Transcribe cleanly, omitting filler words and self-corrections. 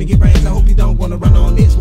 wanna get brains, I hope you don't wanna run on this.